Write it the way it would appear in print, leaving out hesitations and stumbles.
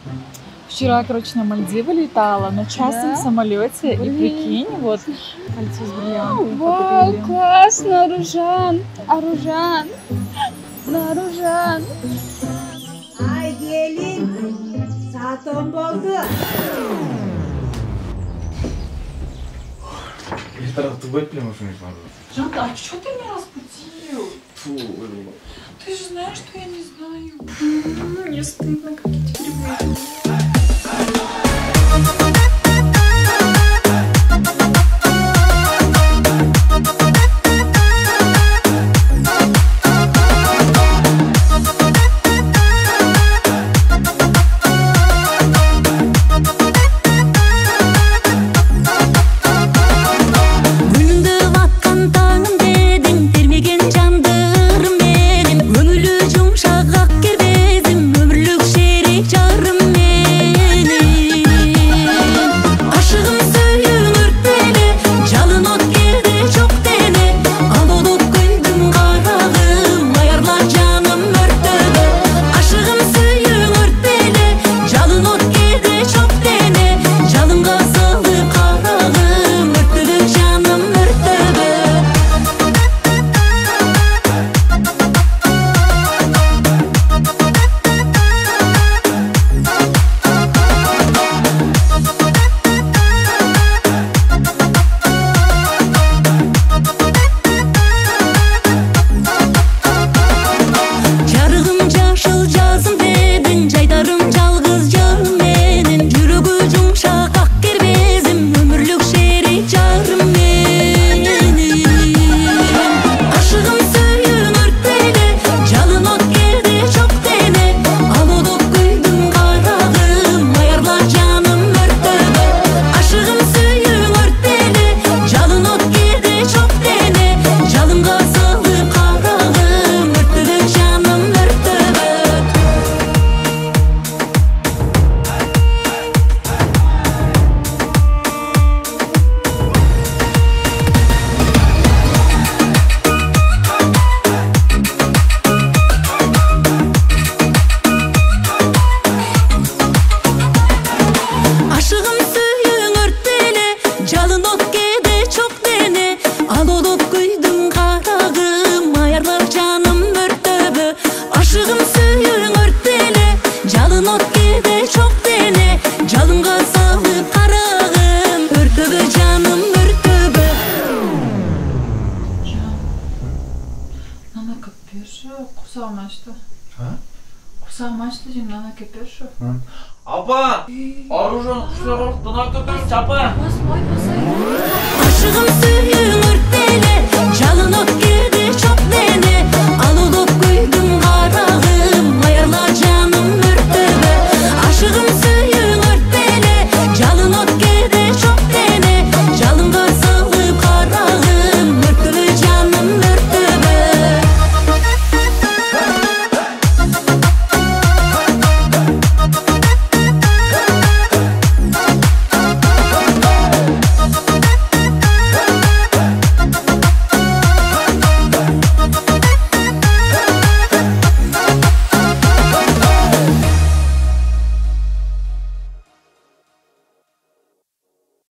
Вчера, короче, на Мальдивы летала на частном самолете, и прикинь, вот кольцо с бриллиантами. Вау, классно, Аружан, Аружан. Ай, gelin, saat 10 oldu. Ты выпьем уже не могу. Жанка, а что ты меня разбудил? Фу, Ты же знаешь, что я не знаю. Мне стыдно, как я теперь выйду. Апа! Аружан құшылар ұрып, дұна көпіріп, чапа! Aşığım suyun örtele, calın ot girdi çok dene.